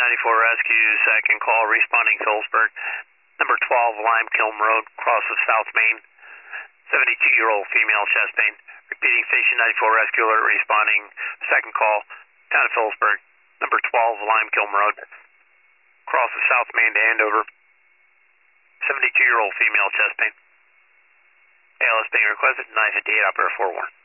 Rescue, second call, responding Phillipsburg. Number 12, Lime Kiln Road, cross of South Main. 72-year-old female, chest pain. Repeating, Station 94 Rescue alert, responding. Second call, town of Phillipsburg. Number 12, Lime Kiln Road, cross of South Main to Andover. 72-year-old female, chest pain. ALS being requested, 958, operator 41.